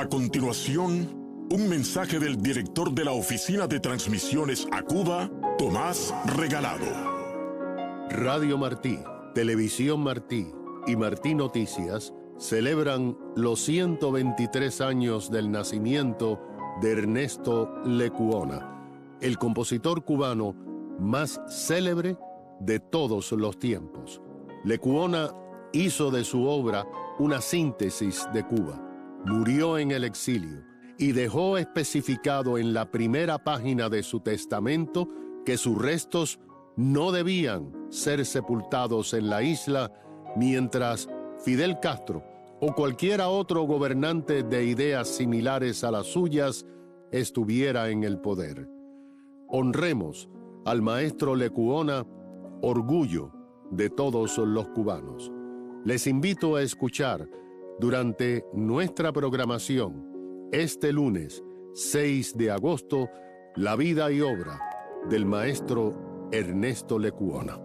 A continuación, un mensaje del director de la Oficina de Transmisiones a Cuba, Tomás Regalado. Radio Martí, Televisión Martí y Martí Noticias celebran los 123 años del nacimiento de Ernesto Lecuona, el compositor cubano más célebre de todos los tiempos. Lecuona hizo de su obra una síntesis de Cuba, murió en el exilio y dejó especificado en la primera página de su testamento que sus restos no debían ser sepultados en la isla mientras Fidel Castro o cualquiera otro gobernante de ideas similares a las suyas estuviera en el poder. Honremos al maestro Lecuona, orgullo de todos los cubanos. Les invito a escuchar durante nuestra programación este lunes 6 de agosto la vida y obra del maestro Ernesto Lecuona.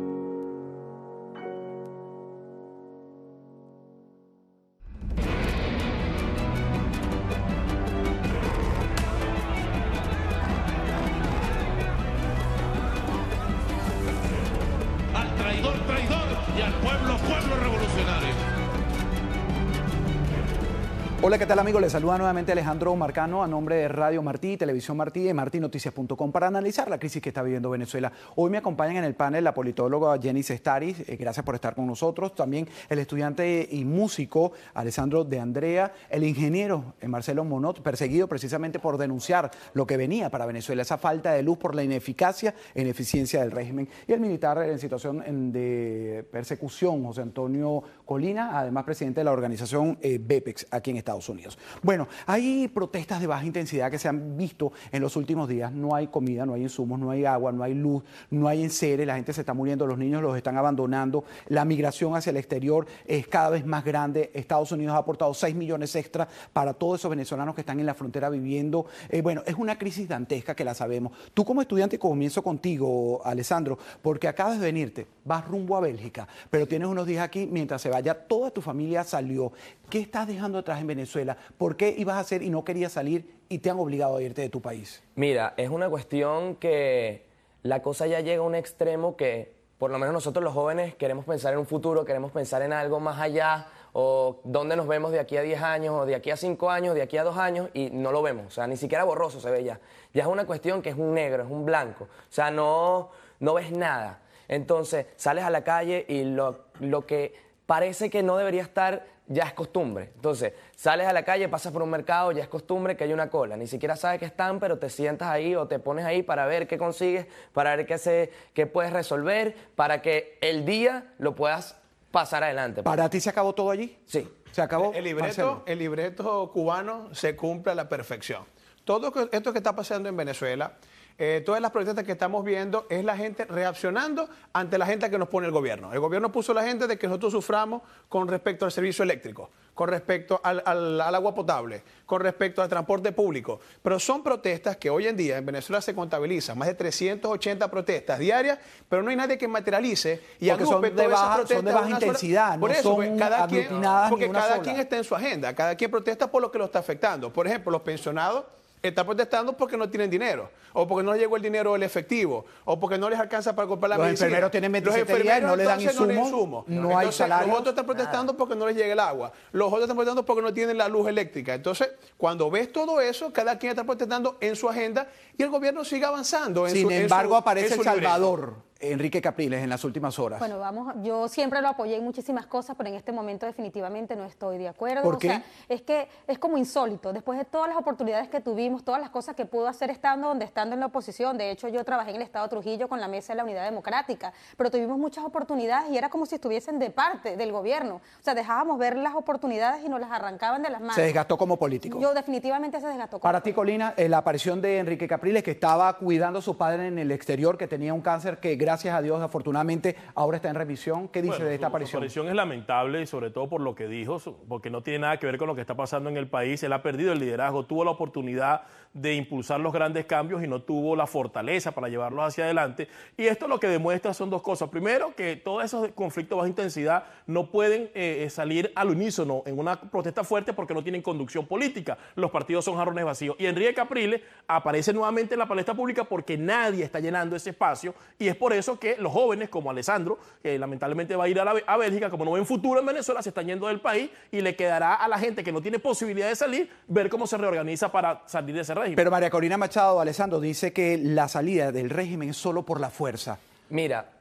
Hola, ¿qué tal amigos? Les saluda nuevamente Alejandro Marcano a nombre de Radio Martí, Televisión Martí y martinoticias.com para analizar la crisis que está viviendo Venezuela. Hoy me acompañan en el panel la politóloga Jenny Sestaris, gracias por estar con nosotros, también el estudiante y músico Alessandro de Andrea, el ingeniero Marcelo Monod, perseguido precisamente por denunciar lo que venía para Venezuela, esa falta de luz por la ineficacia e ineficiencia del régimen, y el militar en situación de persecución, José Antonio Colina, además presidente de la organización BEPEX aquí en Estados Unidos. Bueno, hay protestas de baja intensidad que se han visto en los últimos días. No hay comida, no hay insumos, no hay agua, no hay luz, no hay enseres, la gente se está muriendo, los niños los están abandonando, la migración hacia el exterior es cada vez más grande. Estados Unidos ha aportado 6 millones extra para todos esos venezolanos que están en la frontera viviendo. Bueno, es una crisis dantesca que la sabemos. Tú como estudiante, comienzo contigo, Alessandro, porque acabas de venirte, vas rumbo a Bélgica, pero tienes unos días aquí mientras se vaya toda tu familia salió. ¿Qué estás dejando atrás en Venezuela? ¿Por qué ibas a hacer y no querías salir y te han obligado a irte de tu país? Mira, es una cuestión que la cosa ya llega a un extremo que, por lo menos nosotros los jóvenes, queremos pensar en un futuro, queremos pensar en algo más allá, o dónde nos vemos de aquí a 10 años, o de aquí a 5 años, de aquí a 2 años, y no lo vemos. O sea, ni siquiera borroso se ve ya. Ya es una cuestión que es un negro, es un blanco. O sea, no ves nada. Entonces, sales a la calle y lo que parece que no debería estar ya es costumbre. Entonces, sales a la calle, pasas por un mercado, ya es costumbre que hay una cola. Ni siquiera sabes que están, pero te sientas ahí o te pones ahí para ver qué consigues, para ver qué puedes resolver, para que el día lo puedas pasar adelante. ¿Para ti se acabó todo allí? Sí. ¿Se acabó? El libreto cubano se cumple a la perfección. Todo esto que está pasando en Venezuela, todas las protestas que estamos viendo es la gente reaccionando ante la gente que nos pone el gobierno. El gobierno puso a la gente de que nosotros suframos con respecto al servicio eléctrico, con respecto al agua potable, con respecto al transporte público. Pero son protestas que hoy en día en Venezuela se contabilizan, más de 380 protestas diarias, pero no hay nadie que materialice y agrupe todas esas protestas. Son de baja intensidad, por eso, son aglutinadas porque ni una cada sola. quien está en su agenda, cada quien protesta por lo que lo está afectando. Por ejemplo, los pensionados están protestando porque no tienen dinero, o porque no les llegó el dinero del efectivo, o porque no les alcanza para comprar la medicina. Los enfermeros tienen 27 días y no le dan insumos, no hay salario. Los otros están protestando porque no les llega el agua, los otros están protestando porque no tienen la luz eléctrica. Entonces, cuando ves todo eso, cada quien está protestando en su agenda y el gobierno sigue avanzando en Sin embargo, aparece El Salvador. Libreto. Enrique Capriles en las últimas horas. Bueno, yo siempre lo apoyé en muchísimas cosas, pero en este momento definitivamente no estoy de acuerdo. ¿Por qué? O sea, es que es como insólito. Después de todas las oportunidades que tuvimos, todas las cosas que pudo hacer estando en la oposición. De hecho, yo trabajé en el Estado de Trujillo con la Mesa de la Unidad Democrática, pero tuvimos muchas oportunidades y era como si estuviesen de parte del gobierno. O sea, dejábamos ver las oportunidades y nos las arrancaban de las manos. Se desgastó como político. Yo definitivamente se desgastó como político. Para ti, Colina, la aparición de Enrique Capriles, que estaba cuidando a su padre en el exterior, que tenía un cáncer que gracias a Dios, afortunadamente, ahora está en remisión. ¿Qué dice de esta Su aparición? aparición es lamentable, sobre todo por lo que dijo, porque no tiene nada que ver con lo que está pasando en el país. Él ha perdido el liderazgo, tuvo la oportunidad de impulsar los grandes cambios y no tuvo la fortaleza para llevarlos hacia adelante. Y esto lo que demuestra son dos cosas. Primero, que todos esos conflictos de baja intensidad no pueden salir al unísono en una protesta fuerte porque no tienen conducción política. Los partidos son jarrones vacíos. Y Enrique Capriles aparece nuevamente en la palestra pública porque nadie está llenando ese espacio, y es por eso que los jóvenes como Alessandro, que lamentablemente va a ir a Bélgica, como no ven futuro en Venezuela, se están yendo del país, y le quedará a la gente que no tiene posibilidad de salir ver cómo se reorganiza para salir de ese régimen. Pero María Corina Machado, Alessandro, dice que la salida del régimen es solo por la fuerza. Mira,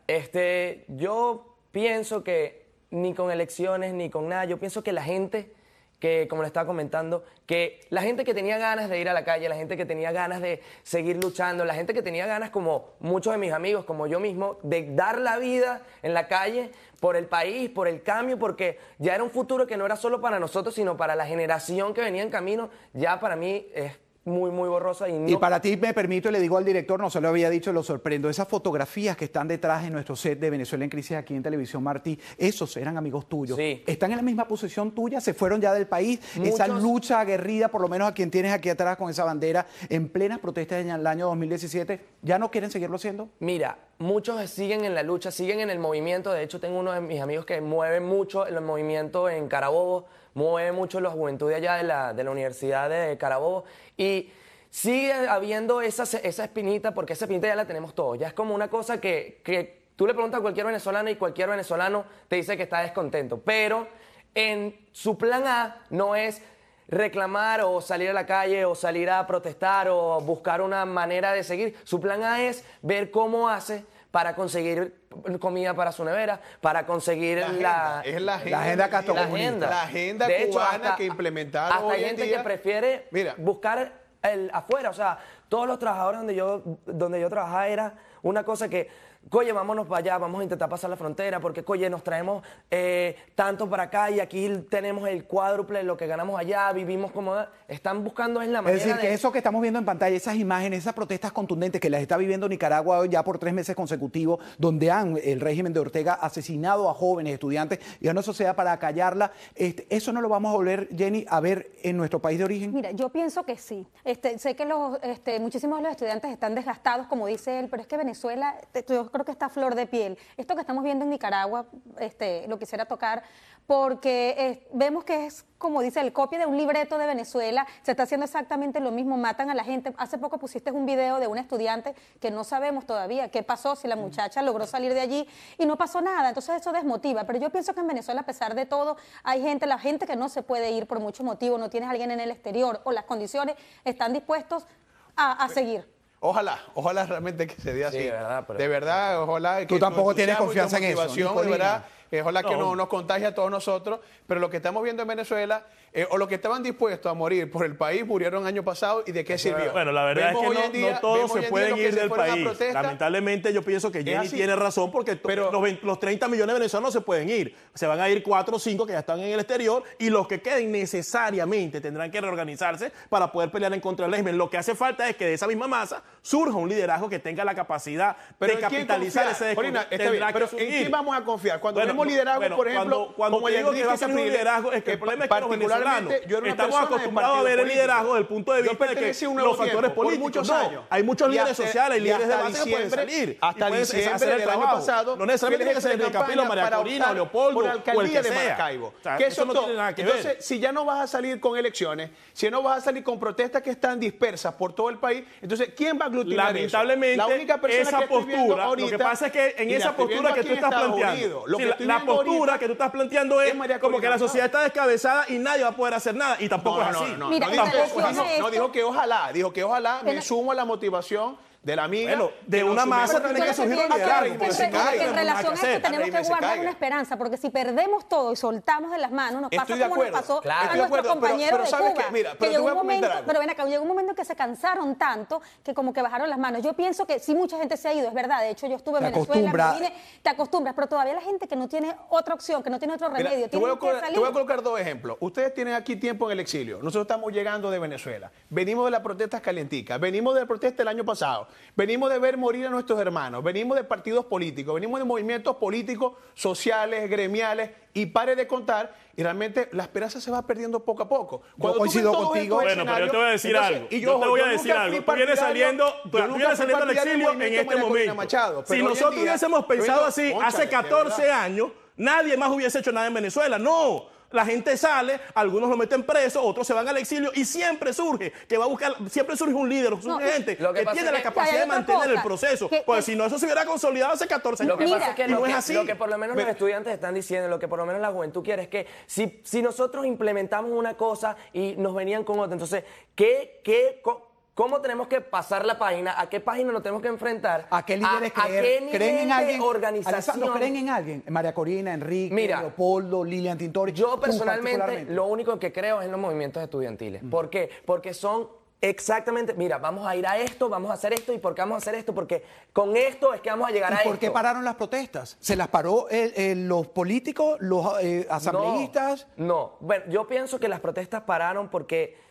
yo pienso que ni con elecciones ni con nada, yo pienso que la gente que, como le estaba comentando, que la gente que tenía ganas de ir a la calle, la gente que tenía ganas de seguir luchando, la gente que tenía ganas, como muchos de mis amigos, como yo mismo, de dar la vida en la calle por el país, por el cambio, porque ya era un futuro que no era solo para nosotros, sino para la generación que venía en camino, ya para mí es muy, muy borrosa. Y para ti, me permito, y le digo al director, no se lo había dicho, lo sorprendo, esas fotografías que están detrás de nuestro set de Venezuela en Crisis aquí en Televisión Martí, esos eran amigos tuyos. Sí. ¿Están en la misma posición tuya? ¿Se fueron ya del país? Muchos. Esa lucha aguerrida, por lo menos a quien tienes aquí atrás con esa bandera, en plenas protestas en el año 2017, ¿ya no quieren seguirlo haciendo? Mira, muchos siguen en la lucha, siguen en el movimiento. De hecho, tengo uno de mis amigos que mueve mucho el movimiento en Carabobo, mueve mucho la juventud de allá de la Universidad de Carabobo, y sigue habiendo esa espinita, porque esa espinita ya la tenemos todos. Ya es como una cosa que tú le preguntas a cualquier venezolano y cualquier venezolano te dice que está descontento. Pero en su plan A no es reclamar o salir a la calle o salir a protestar o buscar una manera de seguir. Su plan A es ver cómo hace para conseguir comida para su nevera, para conseguir la agenda De hecho, cubana que implementaron hasta hay gente que prefiere buscar afuera. O sea, todos los trabajadores donde yo trabajaba era una cosa que, oye, vámonos para allá, vamos a intentar pasar la frontera, porque, oye, nos traemos tanto para acá y aquí tenemos el cuádruple de lo que ganamos allá, vivimos como... Están buscando en la manera Es decir, que eso que estamos viendo en pantalla, esas imágenes, esas protestas contundentes que las está viviendo Nicaragua ya por 3 meses consecutivos, donde el régimen de Ortega asesinado a jóvenes, estudiantes, y a una sociedad para acallarla, ¿eso no lo vamos a volver, Jenny, a ver en nuestro país de origen? Mira, yo pienso que sí. Sé que muchísimos de los estudiantes están desgastados, como dice él, pero es que Venezuela, yo creo que está a flor de piel. Esto que estamos viendo en Nicaragua, lo quisiera tocar, porque vemos que es, como dice, el copia de un libreto de Venezuela. Se está haciendo exactamente lo mismo, matan a la gente. Hace poco pusiste un video de una estudiante que no sabemos todavía qué pasó, si la muchacha logró salir de allí y no pasó nada. Entonces eso desmotiva. Pero yo pienso que en Venezuela, a pesar de todo, hay la gente que no se puede ir por muchos motivos, no tienes a alguien en el exterior o las condiciones, están dispuestos a seguir. Ojalá realmente que se dé así. Sí, de verdad, ojalá que tú tampoco tienes confianza en eso, de verdad, ojalá que no nos contagie a todos nosotros, pero lo que estamos viendo en Venezuela, o los que estaban dispuestos a morir por el país, murieron el año pasado, ¿y de qué sirvió? Bueno, la verdad es que no todos se pueden ir del país. Lamentablemente yo pienso que Jenny tiene razón, porque los 30 millones de venezolanos no se pueden ir. Se van a ir 4 o 5 que ya están en el exterior, y los que queden necesariamente tendrán que reorganizarse para poder pelear en contra del régimen. Lo que hace falta es que de esa misma masa surja un liderazgo que tenga la capacidad de capitalizar ese descontento. Pero ¿en quién vamos a confiar? Cuando vemos liderazgo, por ejemplo, cuando como digo que va a ser un liderazgo, es que el problema es que los venezolanos estamos acostumbrados a ver el liderazgo desde el punto de vista de que los factores políticos. Hay muchos líderes sociales y líderes de base que pueden salir. Hasta diciembre del año pasado, no necesariamente tiene que ser Enrique Capriles, María Corina, Leopoldo o el que sea. Eso no tiene nada que ver. Entonces, si ya no vas a salir con elecciones, si no vas a salir con protestas que están dispersas por todo el país, entonces, ¿quién va a aglutinar eso? Lamentablemente, esa postura, lo que pasa es que en esa postura que tú estás planteando, la postura que tú estás planteando es como que la sociedad está descabezada y nadie va a poder hacer nada, y tampoco es así. No, dijo que ojalá me sumo a la motivación de la amiga. Bueno, de una masa tiene que surgir un liderazgo. En relación a esto tenemos que guardar una esperanza, porque si perdemos todo y soltamos de las manos, nos pasa como nos pasó a nuestros compañeros de Cuba. Que llegó un momento, pero ven acá, llegó un momento que se cansaron tanto que como que bajaron las manos. Yo pienso que sí, mucha gente se ha ido, es verdad. De hecho, yo estuve en Venezuela, te acostumbras, pero todavía la gente que no tiene otra opción, que no tiene otro remedio, tiene que salir. Te voy a colocar 2 ejemplos. Ustedes tienen aquí tiempo en el exilio. Nosotros estamos llegando de Venezuela. Venimos de las protestas calienticas. Venimos de la protesta del año pasado. venimos de ver morir a nuestros hermanos, venimos de partidos políticos, venimos de movimientos políticos, sociales, gremiales, y pare de contar, y realmente la esperanza se va perdiendo poco a poco. Yo coincido contigo. Bueno, pero yo te voy a decir algo. Yo te voy a decir algo. Tú vienes saliendo al exilio en este momento. Si nosotros hubiésemos pensado así hace 14 años, nadie más hubiese hecho nada en Venezuela. No. La gente sale, algunos lo meten preso, otros se van al exilio y siempre surge siempre surge un líder, surge gente que tiene la capacidad de mantener el proceso. Pues si no, eso se hubiera consolidado hace 14 años. Lo que pasa es que no es así. Lo que por lo menos los estudiantes están diciendo, lo que por lo menos la juventud quiere es que si nosotros implementamos una cosa y nos venían con otra, entonces, ¿cómo tenemos que pasar la página? ¿A qué página nos tenemos que enfrentar? ¿A qué líderes creen en alguien? Alessandro, ¿creen en alguien? María Corina, Enrique, Leopoldo, Lilian Tintori. Yo personalmente lo único que creo es en los movimientos estudiantiles. ¿Por qué? Porque son exactamente, mira, vamos a ir a esto, vamos a hacer esto. ¿Y por qué vamos a hacer esto? Porque con esto es que vamos a llegar a esto. ¿Y por qué pararon las protestas? ¿Se las paró los políticos, los asambleístas? No, bueno, yo pienso que las protestas pararon porque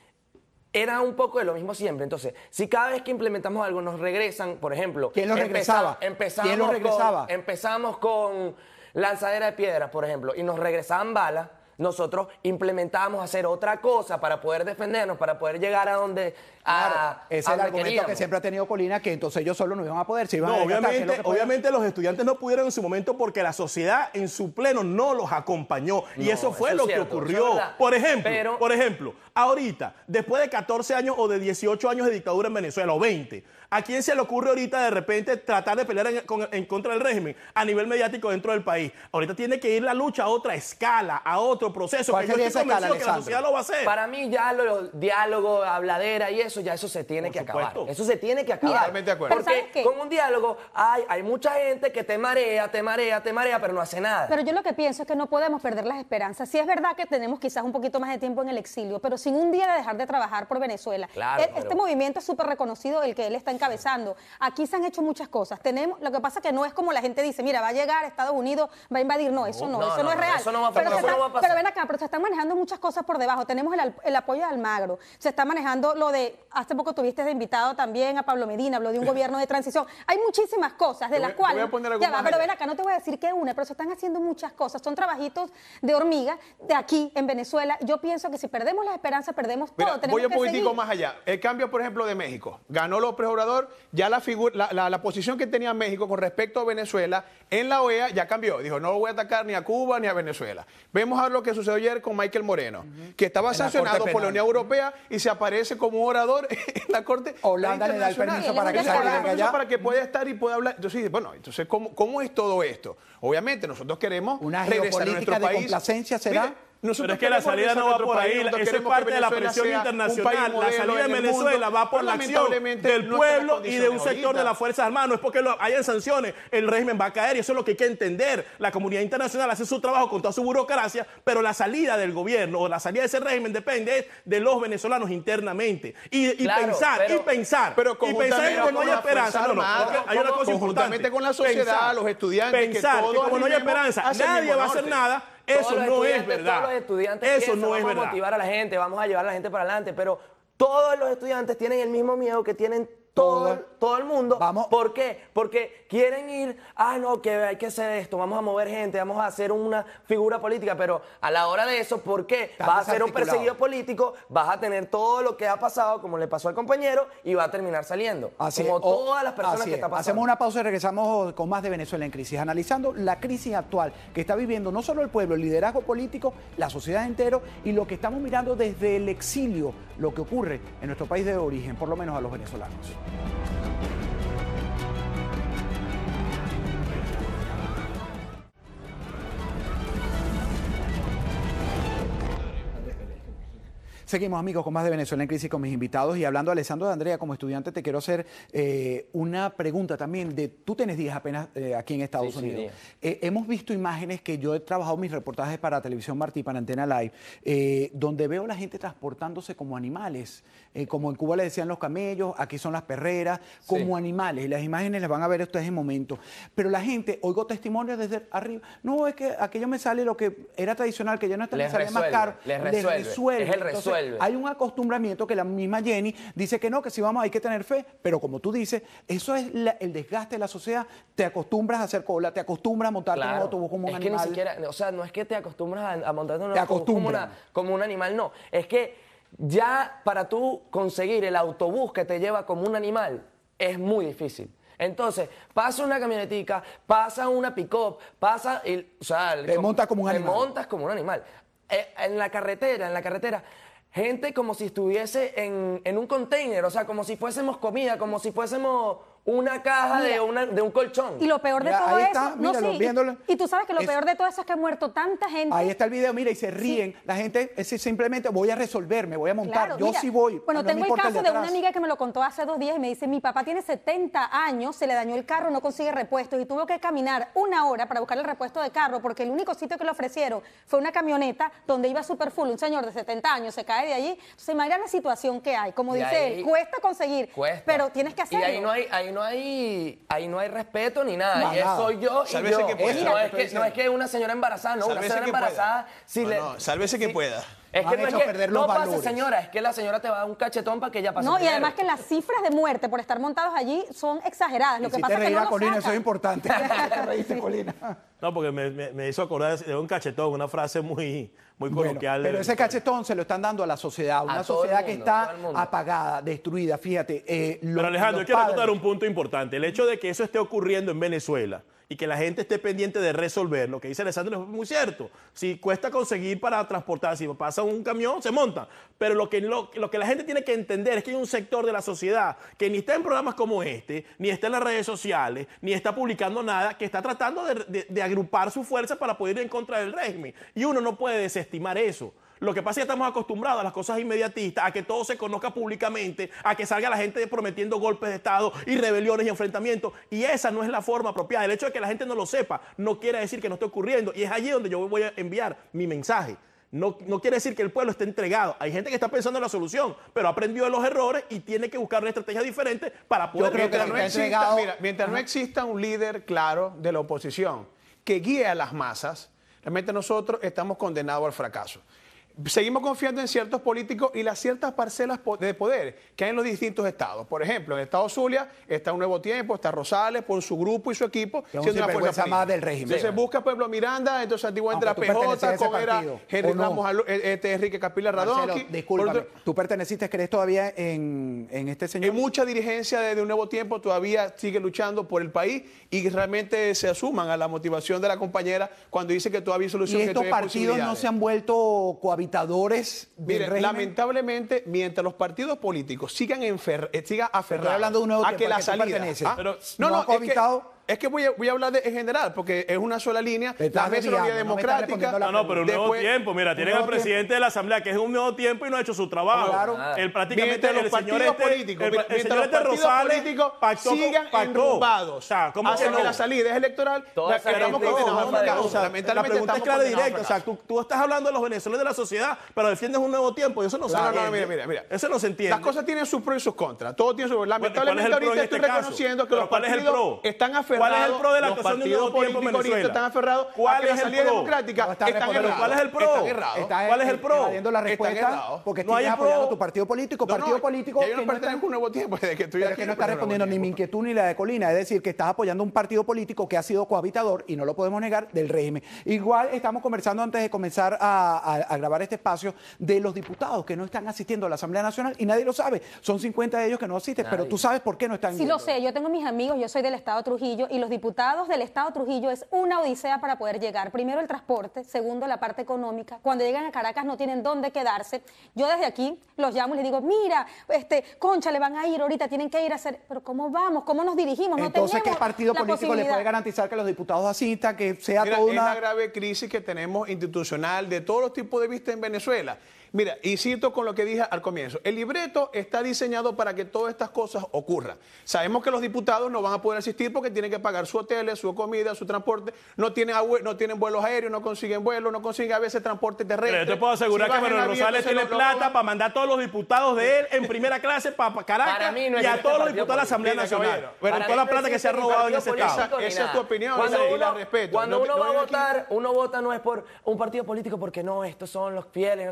era un poco de lo mismo siempre. Entonces, si cada vez que implementamos algo nos regresan, por ejemplo... ¿Quién los regresaba? ¿Quién los regresaba? Empezamos con lanzadera de piedras, por ejemplo, y nos regresaban balas. Nosotros implementábamos hacer otra cosa para poder defendernos, para poder llegar a donde... Claro, ese es el argumento que siempre ha tenido Colina, que entonces ellos solo no iban a poder. Se iban a obviamente los estudiantes no pudieron en su momento porque la sociedad en su pleno no los acompañó. Y eso fue lo que ocurrió. Por ejemplo, ahorita, después de 14 años o de 18 años de dictadura en Venezuela, o 20, ¿a quién se le ocurre ahorita de repente tratar de pelear en contra del régimen a nivel mediático dentro del país? Ahorita tiene que ir la lucha a otra escala, a otro proceso. ¿Cuál sería esa escala, que la sociedad lo va a hacer. Para mí ya los diálogos, habladera y eso se tiene que acabar. Eso se tiene que acabar. Totalmente de acuerdo. Porque con un diálogo hay mucha gente que te marea, pero no hace nada. Pero yo lo que pienso es que no podemos perder las esperanzas. Sí es verdad que tenemos quizás un poquito más de tiempo en el exilio, pero sin un día de dejar de trabajar por Venezuela. Claro, este movimiento es súper reconocido, el que él está encabezando. Aquí se han hecho muchas cosas. Lo que pasa es que no es como la gente dice, mira, va a llegar a Estados Unidos, va a invadir. No, eso no es real. Eso no va a pasar. Pero ven acá, pero se están manejando muchas cosas por debajo. Tenemos el apoyo de Almagro. Se está manejando lo de, hace poco tuviste de invitado también a Pablo Medina, habló de un gobierno de transición. Hay muchísimas cosas de las cuales... pero ven acá, no te voy a decir que una, pero se están haciendo muchas cosas. Son trabajitos de hormiga de aquí en Venezuela. Yo pienso que si perdemos la esperanza, perdemos todo. Mira, voy un poquitico más allá. El cambio, por ejemplo, de México. Ganó López Obrador, ya la posición que tenía México con respecto a Venezuela en la OEA ya cambió. Dijo, no voy a atacar ni a Cuba ni a Venezuela. Vemos a lo que sucedió ayer con Michael Moreno, que estaba sancionado por la Unión Europea y se aparece como orador en la Corte Holanda le da el permiso para que salga de allá. Para que pueda estar y pueda hablar. Entonces, bueno, ¿cómo es todo esto? Obviamente, nosotros queremos una regresar a nuestro geopolítica de país. complacencia, ¿será? Mire, pero es que la salida no va por ahí, eso es parte de la presión internacional. La salida de Venezuela va por la acción del pueblo y de un sector de las Fuerzas Armadas. No es porque hayan sanciones, el régimen va a caer y eso es lo que hay que entender. La comunidad internacional hace su trabajo con toda su burocracia, pero la salida del gobierno o la salida de ese régimen depende de los venezolanos internamente. Y pensar en que no hay esperanza. Hay una cosa importante. Con la sociedad, los estudiantes, pensar que como no hay esperanza, nadie va a hacer nada. Eso no es verdad. Todos los estudiantes vamos a motivar a la gente, vamos a llevar a la gente para adelante, pero todos los estudiantes tienen el mismo miedo que tienen todo el mundo. Vamos. ¿Por qué? Porque quieren ir, no, que hay que hacer esto, vamos a mover gente, vamos a hacer una figura política, pero a la hora de eso, ¿por qué? Vas a ser un perseguido político, vas a tener todo lo que ha pasado, como le pasó al compañero, y va a terminar saliendo. Como todas las personas que está pasando. Hacemos una pausa y regresamos con más de Venezuela en crisis, analizando la crisis actual que está viviendo no solo el pueblo, el liderazgo político, la sociedad entera, y lo que estamos mirando desde el exilio, lo que ocurre en nuestro país de origen, por lo menos a los venezolanos. Seguimos, amigos, con más de Venezuela en crisis con mis invitados y hablando, Alessandro de Andrea, como estudiante te quiero hacer una pregunta también. Tú tienes días apenas aquí en Estados Unidos. Hemos visto imágenes que yo he trabajado mis reportajes para Televisión Martí, para Antena Live, donde veo a la gente transportándose como animales, como en Cuba le decían los camellos, aquí son las perreras, como animales. Y las imágenes las van a ver ustedes en momentos. Pero la gente, oigo testimonios desde arriba, no, es que aquello me sale lo que era tradicional, que ya no está, me sale más caro. Les resuelve. Es el resuelve. resuelve. hay un acostumbramiento que la misma Jenny dice que no, que si vamos hay que tener fe, pero como tú dices, eso es el desgaste de la sociedad. Te acostumbras a hacer cola, te acostumbras a montarte en un autobús como un es que animal. ni siquiera, o sea, no es que te acostumbras a montarte en un Te autobús acostumbran. como un animal, no. Es que ya para tú conseguir el autobús que te lleva como un animal es muy difícil. Entonces, pasa una camionetica, pasa una pick-up, pasa, o sea, Te montas como un animal. Te montas como un animal. En la carretera, gente como si estuviese en un container, o sea, como si fuésemos comida, como si fuésemos una caja de un colchón. Y lo peor de Mira, todo ahí eso, está, míralo, viéndolo. y tú sabes que lo Es- peor de todo eso es que ha muerto tanta gente. Ahí está el video, mira, y se ríen. La gente es simplemente voy a resolver, me voy a montar. Claro, Yo mira, sí voy. Bueno, no me tengo el importa caso de de una atrás. amiga que me lo contó hace 2 días y me dice, mi papá tiene 70 años, se le dañó el carro, no consigue repuestos y tuvo que caminar 1 hora para buscar el repuesto de carro porque el único sitio que le ofrecieron fue una camioneta donde iba super full. Un señor de 70 años se cae de allí. Entonces, imagina la situación que hay. Como Y dice ahí- él, cuesta conseguir, Cuesta. pero tienes que hacerlo. Y ahí no hay respeto ni nada. No, y nada. soy yo y Sálvese yo. que pueda. No es que una señora embarazada, no. Una Sálvese señora que pueda. embarazada, si No, le... no, sálvese que pueda. Es Nos que han no es hecho que perder los no pase, valores. señora, es que la señora te va a dar un cachetón para que ella pase No, y primero. además que las cifras de muerte por estar montados allí son exageradas. Lo que Hiciste pasa es que reír no a lo Colina, eso sacan. es importante. Te reíste, Colina. No, porque me hizo acordar de un cachetón, una frase muy Bueno, coloquial. pero ese cachetón se lo están dando a la sociedad, una todo el sociedad que mundo, está todo el mundo. apagada, destruida. Fíjate. Pero Alejandro, yo quiero acotar un punto importante. El hecho de que eso esté ocurriendo en Venezuela y que la gente esté pendiente de resolver, lo que dice Alessandro es muy cierto. Si cuesta conseguir para transportar, si pasa un camión, se monta. Pero lo que la gente tiene que entender es que hay un sector de la sociedad que ni está en programas como este, ni está en las redes sociales, ni está publicando nada, que está tratando de agrupar su fuerza para poder ir en contra del régimen. Y uno no puede desestimar eso. Lo que pasa es que estamos acostumbrados a las cosas inmediatistas, a que todo se conozca públicamente, a que salga la gente prometiendo golpes de Estado y rebeliones y enfrentamientos. Y esa no es la forma apropiada. El hecho de que la gente no lo sepa no quiere decir que no esté ocurriendo. Y es allí donde yo voy a enviar mi mensaje. No quiere decir que el pueblo esté entregado. Hay gente que está pensando en la solución, pero aprendió de los errores y tiene que buscar una estrategia diferente para poder... creo que Mientras no está exista, entregado. mira, mientras no exista un líder claro de la oposición que guíe a las masas, realmente nosotros estamos condenados al fracaso. Seguimos confiando en ciertos políticos y las ciertas parcelas de poder que hay en los distintos estados. Por ejemplo, en el estado Zulia está Un Nuevo Tiempo, está Rosales por su grupo y su equipo. Que es un siendo una sinvergüenza fuerza más política. del régimen. Entonces busca Pueblo Miranda, entonces antiguamente Aunque era tú perteneces a PJ, ese con era partido, Henry ¿o no? Ramos, Enrique Capila Marcelo, Radonqui. discúlpame. Por- ¿Tú perteneciste, crees todavía en este señor? Hay mucha dirigencia de Un Nuevo Tiempo todavía sigue luchando por el país y realmente se asuman a la motivación de la compañera cuando dice que todavía hay solución. ¿Y que estos todavía hay partidos no posibilidades. se han vuelto cohabitadores del Mire, régimen? lamentablemente, mientras los partidos políticos sigan aferrados Estoy hablando de Un Nuevo a Tiempo, que al la que tú salida... perteneces. ¿Ah? Pero ¿no ha cohabitado? Es que voy a hablar en general, porque es una sola línea. Te estás La mesa es una vía desviando, no me estás democrática. respondiendo No, pero un nuevo Después- tiempo. Mira, tienen al nuevo presidente de la Asamblea, que es un nuevo tiempo y no ha hecho su trabajo. Claro. Él prácticamente, Mientras los el señor partidos políticos, el mientras señor los partidos Rosales políticos pactó, sigan enrumbados O sea, ¿cómo hacia que que no? la salida es electoral, Toda esa estamos gente condenados no, al fracaso. O sea, la Lamentablemente pregunta es estamos clara y condenados al directa. O sea, fracaso. tú estás hablando de los venezolanos de la sociedad, pero defiendes un nuevo tiempo y eso no se No, entiende. mira. Eso no se entiende. Las cosas tienen sus pros y sus contras. Todo tiene su... Lamentablemente ¿cuál es el pro ahorita en estoy este caso? reconociendo que Pero los ¿cuál es el partidos pro? están aferrados. ¿Cuál es el pro de la los actuación de un partidos nuevo tiempo en políticos ahorita Venezuela? están aferrados ¿Cuál a que es la el salida pro? democrática No está están respondiendo. errados. ¿Cuál es el pro? Están errados. ¿Cuál es el pro? Evadiendo la Están respuesta errados. porque No hay sigues apoyando pro. a tu partido político, No, partido no, político ya yo que no no pertenezco está... a Un Nuevo Tiempo desde que estoy Pero aquí. es que no no está pertenezco a Un respondiendo Nuevo ni mi Tiempo. inquietud ni la de Colina, es decir, que estás apoyando un partido político que ha sido cohabitador, y no lo podemos negar, del régimen. Igual estamos conversando antes de comenzar a grabar este espacio de los diputados que no están asistiendo a la Asamblea Nacional y nadie lo sabe. Son 50 de ellos que no asisten, pero tú sabes por qué no están Sí yendo. lo sé, yo tengo mis amigos, yo soy del Estado Trujillo y los diputados del Estado Trujillo es una odisea para poder llegar. Primero el transporte, segundo la parte económica. Cuando llegan a Caracas no tienen dónde quedarse. Yo desde aquí los llamo y les digo, mira, concha, le van a ir ahorita, tienen que ir a hacer, pero ¿cómo vamos? ¿Cómo nos dirigimos? No Entonces, ¿qué tenemos partido la político le posibilidad. puede garantizar que los diputados asistan, que sea Mira, toda es la una... grave crisis que tenemos institucional de todos los tipos de vista en Venezuela. Mira, y cito con lo que dije al comienzo, el libreto está diseñado para que todas estas cosas ocurran. Sabemos que los diputados no van a poder asistir porque tienen que pagar su hotel, su comida, su transporte, no tienen vuelos aéreos, no consiguen vuelos, no consiguen a veces transporte terrestre. Pero yo te puedo asegurar Si que bajan Manuel avión, Rosales entonces tiene lo plata roban. para mandar a todos los diputados de él en primera clase para Caracas Para mí no y a existe todos los partido diputados de la Asamblea político. Mira, Nacional. caballero, Pero Para toda mí la no plata que se ha existe robado en ni ese partido estado. político ni Esa es nada. tu opinión, Cuando y la respeto. Cuando No- uno no va a vengo aquí- votar, uno vota no es por un partido político porque no, estos son los fieles, no sé. Uno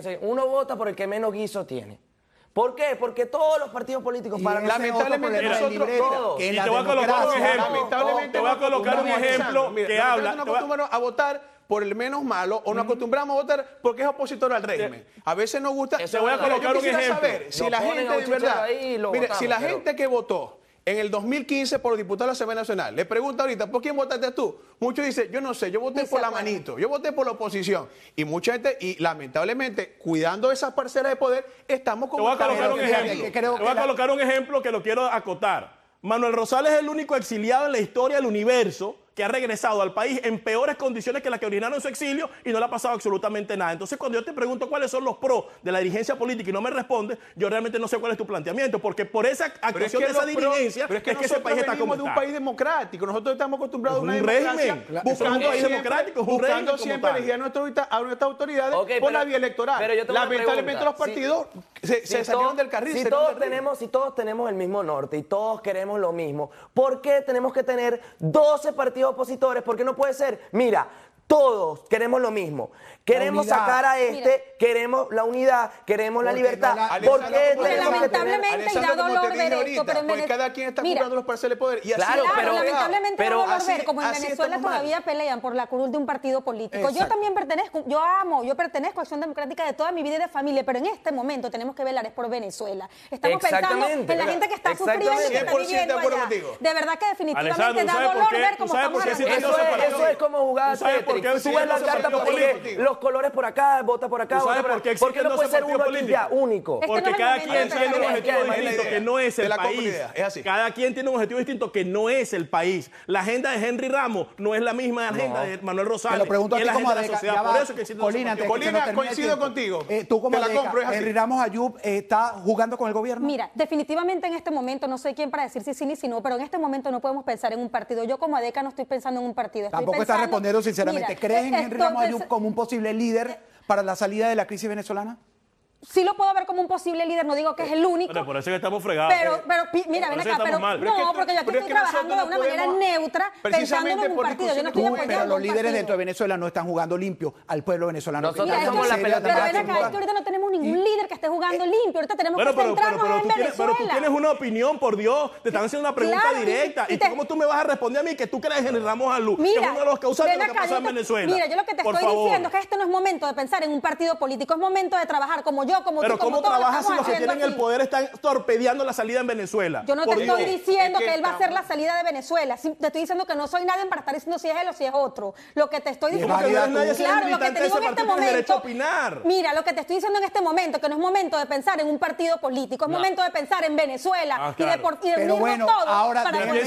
no vota por el que menos guiso tiene. ¿Por qué? Porque todos los partidos políticos para lamentablemente nosotros todos. Y te voy a colocar un ejemplo. Te voy a colocar un ejemplo que habla. Nos acostumbramos a votar por el menos malo o nos acostumbramos a votar porque es opositor al régimen. A veces nos gusta. Te voy a colocar un ejemplo. Saber si la gente de verdad, mire, si la gente que votó en el 2015 por los diputados de la Asamblea Nacional le pregunta ahorita, ¿por quién votaste tú? Muchos dicen, yo no sé, yo voté por la manito, yo voté por la oposición. Y mucha gente, y lamentablemente, cuidando esas parcelas de poder, estamos con... Te voy a colocar un ejemplo. Te voy a colocar un ejemplo que lo quiero acotar. Manuel Rosales es el único exiliado en la historia del universo que ha regresado al país en peores condiciones que las que originaron su exilio y no le ha pasado absolutamente nada. Entonces, cuando yo te pregunto cuáles son los pros de la dirigencia política y no me respondes, yo realmente no sé cuál es tu planteamiento, porque por esa actuación de esa dirigencia es que ese país está como está. De un país democrático, nosotros estamos acostumbrados a una régimen, buscando un país democrático, es un régimen como siempre elegir a nuestras autoridades por la vía electoral. Lamentablemente los partidos se salieron del carril. Si todos tenemos el mismo norte y todos queremos lo mismo, ¿por qué tenemos que tener 12 partidos opositores? Porque no puede ser, mira, todos queremos lo mismo. Queremos sacar a queremos la unidad, queremos la libertad. ¿Por qué lamentablemente da dolor ver esto? Pero cada quien está comprando los parceles de poder. Y claro, pero lamentablemente da dolor ver como en Venezuela todavía pelean por la curul de un partido político. Yo también pertenezco, yo pertenezco a Acción Democrática de toda mi vida y de familia, pero en este momento tenemos que velar es por Venezuela. Estamos pensando en la gente que está sufriendo y que está viviendo allá. De verdad que definitivamente da dolor ver cómo estamos haciendo. Eso es como jugar Tetris. Tú ves la carta porque los colores por acá, vota por acá, vota por acá. ¿Por qué no puede ser uno aquí ya, único? Porque cada quien tiene un objetivo distinto que no es el país. Cada quien tiene un objetivo distinto que no es el país. La agenda de Henry Ramos no es la misma agenda de Manuel Rosales. Te lo pregunto a ti como Adeca. Por eso que existe Colina, coincido contigo. Tú como Adeca, Henry Ramos Ayub está jugando con el gobierno. Mira, definitivamente en este momento, no soy quien para decir si sí ni si no, pero en este momento no podemos pensar en un partido. Yo como Adeca no estoy pensando en un partido. Tampoco estás respondiendo sinceramente. ¿Crees en Henry Ramos Ayub como un posible líder para la salida de la crisis venezolana? Sí lo puedo ver como un posible líder, no digo que es el único. Pero por eso es que estamos fregados. Pero mira, ven acá, pero no, porque yo aquí estoy trabajando de una manera neutra, pensando en un partido. Yo no estoy apoyando pero los líderes dentro de Venezuela no están jugando limpio al pueblo venezolano. Nosotros somos la pelota. Pero ven acá, es que ahorita no tenemos ningún líder que esté jugando limpio. Ahorita tenemos que centrarnos en Venezuela. Pero tú tienes una opinión, por Dios. Te están haciendo una pregunta directa. ¿Y cómo tú me vas a responder a mí que tú crees en Henry Ramos Ayub, que es uno de los causantes de lo que pasa en Venezuela? Mira, yo lo que te estoy diciendo es que este no es momento de pensar en un partido político, es momento de trabajar como yo, como tú, como todos. Trabaja si los que tienen el poder están torpedeando la salida en Venezuela. Yo no te estoy diciendo que él va a hacer la salida de Venezuela. Te estoy diciendo que no soy nadie para estar diciendo si es él o si es otro. Lo que te estoy diciendo es que claro, lo que te digo en este momento. Mira, lo que te estoy diciendo en este momento que no es momento de pensar en un partido político, es momento de pensar en Venezuela y de unirnos todos. Ahora para que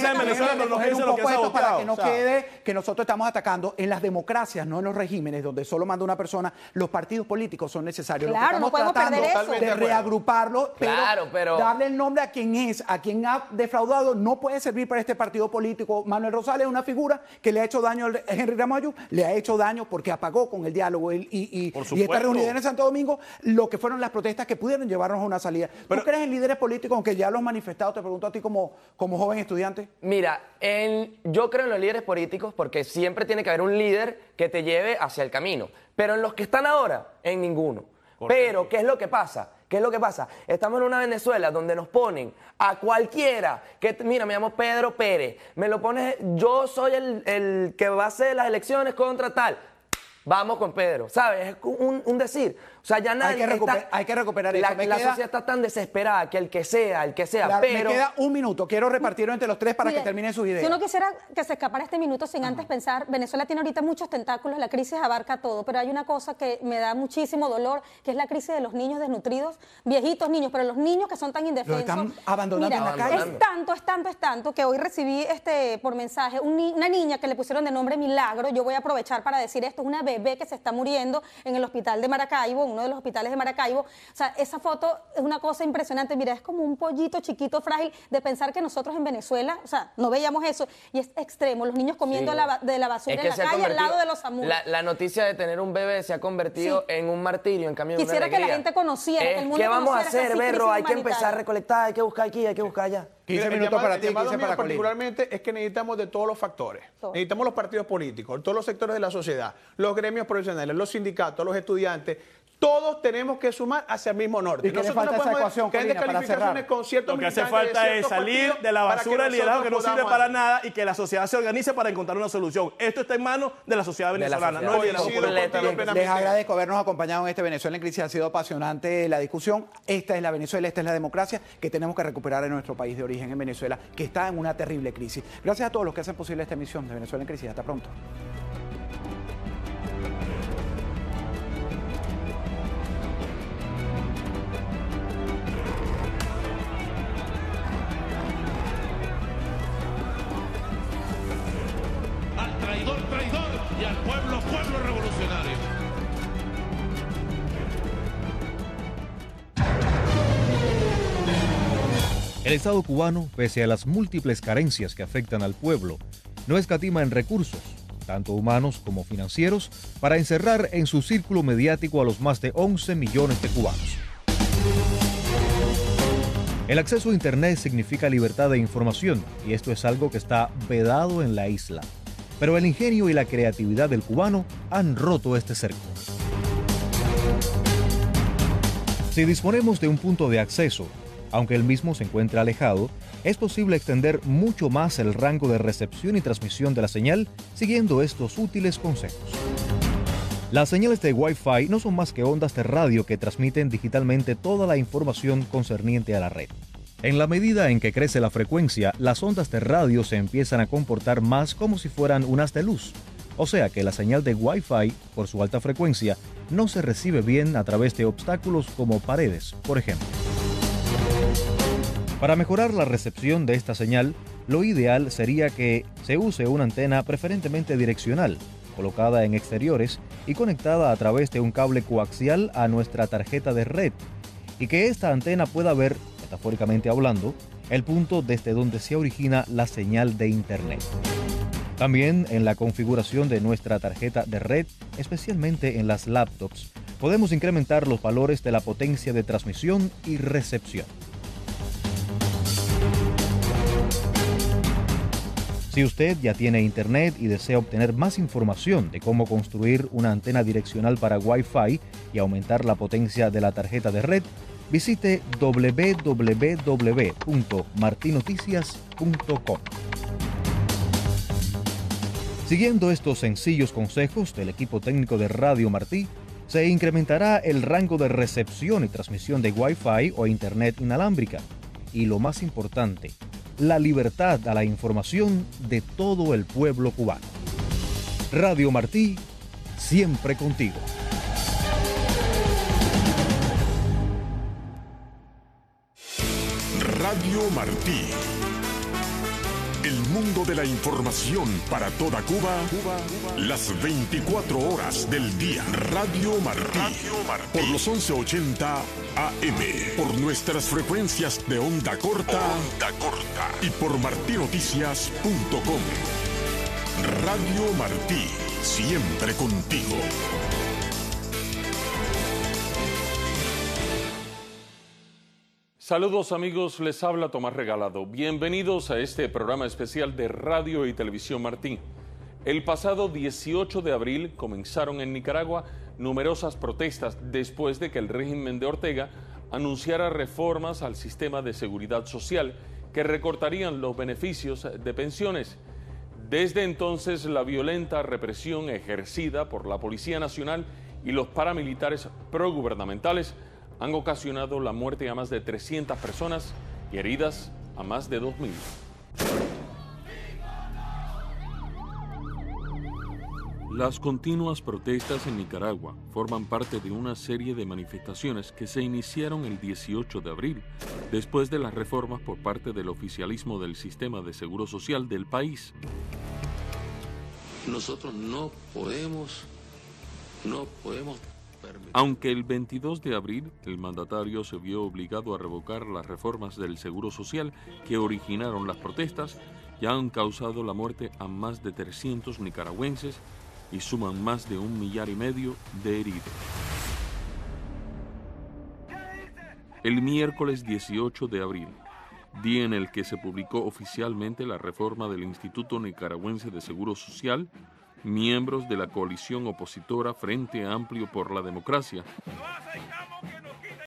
no quede que nosotros estamos atacando en las democracias, no en los regímenes donde solo manda una persona. Los partidos políticos son necesarios. Claro, no podemos perder eso. Reagruparlo, pero darle el nombre a quien es, a quien ha defraudado, no puede servir para este partido político. Manuel Rosales es una figura que le ha hecho daño a Henry Ramos Ayub, le ha hecho daño porque apagó con el diálogo y esta reunión en Santo Domingo lo que fueron las protestas que pudieron llevarnos a una salida. ¿Tú crees en líderes políticos, aunque ya lo has manifestado? Te pregunto a ti como joven estudiante. Mira, yo creo en los líderes políticos porque siempre tiene que haber un líder que te lleve hacia el camino, pero en los que están ahora, en ninguno. Pero, ¿qué es lo que pasa? ¿Qué es lo que pasa? Estamos en una Venezuela donde nos ponen a cualquiera que, mira, me llamo Pedro Pérez, me lo pones, yo soy el que va a hacer las elecciones contra tal. Vamos con Pedro, ¿sabes? Es un decir. O sea, ya nadie hay que recuperar eso. La sociedad está tan desesperada que el que sea, pero... Me queda un minuto. Quiero repartirlo entre los tres para que terminen sus ideas. Yo no quisiera que se escapara este minuto sin antes pensar, Venezuela tiene ahorita muchos tentáculos, la crisis abarca todo, pero hay una cosa que me da muchísimo dolor, que es la crisis de los niños desnutridos, viejitos niños, pero los niños que son tan indefensos. Los están abandonando en la calle. Es tanto que hoy recibí por mensaje una niña que le pusieron de nombre Milagro. Yo voy a aprovechar para decir esto, es una bebé que se está muriendo en el hospital de Maracaibo, uno de los hospitales de Maracaibo. O sea, esa foto es una cosa impresionante. Mira, es como un pollito chiquito, frágil, de pensar que nosotros en Venezuela, o sea, no veíamos eso. Y es extremo, los niños comiendo de la basura en la calle al lado de los amuros. La noticia de tener un bebé se ha convertido en un martirio, en cambio de una alegría. Quisiera que la gente conociera, que el mundo ¿qué vamos a hacer, Berro? Hay que humanitaria. empezar a recolectar, hay que buscar aquí, hay que buscar allá. 15 minutos para ti, 15 para Colina. Particularmente es que necesitamos de todos los factores. Necesitamos los partidos políticos, todos los sectores de la sociedad, los gremios profesionales, los sindicatos, los estudiantes, Todos tenemos que sumar hacia el mismo norte. ¿Y qué le falta a esa ecuación, que hay Corina, para descalificaciones cerrar? con ciertos Lo que hace militantes falta de es ciertos salir partidos de la para basura del liderazgo que no nosotros sirve podamos- para nada y que la sociedad se organice para encontrar una solución. Esto está en manos de la sociedad De la venezolana, sociedad. no el liderazgo Coincido político. contigo plenamente. Les agradezco habernos acompañado en este Venezuela en Crisis. Ha sido apasionante la discusión. Esta es la Venezuela, esta es la democracia que tenemos que recuperar en nuestro país de origen, en Venezuela, que está en una terrible crisis. Gracias a todos los que hacen posible esta emisión de Venezuela en Crisis. Hasta pronto. Al traidor, traidor, y al pueblo, pueblo revolucionario. El Estado cubano, pese a las múltiples carencias que afectan al pueblo, no escatima en recursos, tanto humanos como financieros, para encerrar en su círculo mediático a los más de 11 millones de cubanos. El acceso a Internet significa libertad de información, y esto es algo que está vedado en la isla. Pero el ingenio y la creatividad del cubano han roto este cerco. Si disponemos de un punto de acceso, aunque el mismo se encuentra alejado, es posible extender mucho más el rango de recepción y transmisión de la señal siguiendo estos útiles consejos. Las señales de Wi-Fi no son más que ondas de radio que transmiten digitalmente toda la información concerniente a la red. En la medida en que crece la frecuencia, las ondas de radio se empiezan a comportar más como si fueran un haz de luz. O sea que la señal de Wi-Fi, por su alta frecuencia, no se recibe bien a través de obstáculos como paredes, por ejemplo. Para mejorar la recepción de esta señal, lo ideal sería que se use una antena preferentemente direccional, colocada en exteriores y conectada a través de un cable coaxial a nuestra tarjeta de red, y que esta antena pueda ver, metafóricamente hablando, el punto desde donde se origina la señal de Internet. También en la configuración de nuestra tarjeta de red, especialmente en las laptops, podemos incrementar los valores de la potencia de transmisión y recepción. Si usted ya tiene Internet y desea obtener más información de cómo construir una antena direccional para Wi-Fi y aumentar la potencia de la tarjeta de red, visite www.martinoticias.com. Siguiendo estos sencillos consejos del equipo técnico de Radio Martí, se incrementará el rango de recepción y transmisión de Wi-Fi o Internet inalámbrica. Y lo más importante, la libertad a la información de todo el pueblo cubano. Radio Martí, siempre contigo. Radio Martí. El mundo de la información para toda Cuba, las 24 horas del día. Radio Martí. Por los 1180 AM. Por nuestras frecuencias de onda corta. Y por martinoticias.com. Radio Martí. Siempre contigo. Saludos amigos, les habla Tomás Regalado. Bienvenidos a este programa especial de Radio y Televisión Martí. El pasado 18 de abril comenzaron en Nicaragua numerosas protestas después de que el régimen de Ortega anunciara reformas al sistema de seguridad social que recortarían los beneficios de pensiones. Desde entonces, la violenta represión ejercida por la Policía Nacional y los paramilitares progubernamentales han ocasionado la muerte a más de 300 personas y heridas a más de 2.000. Las continuas protestas en Nicaragua forman parte de una serie de manifestaciones que se iniciaron el 18 de abril, después de las reformas por parte del oficialismo del sistema de seguro social del país. Nosotros no podemos permitir. Aunque el 22 de abril el mandatario se vio obligado a revocar las reformas del Seguro Social que originaron las protestas, ya han causado la muerte a más de 300 nicaragüenses y suman más de 1,5 millones de heridos. El miércoles 18 de abril, día en el que se publicó oficialmente la reforma del Instituto Nicaragüense de Seguro Social, miembros de la coalición opositora Frente Amplio por la Democracia.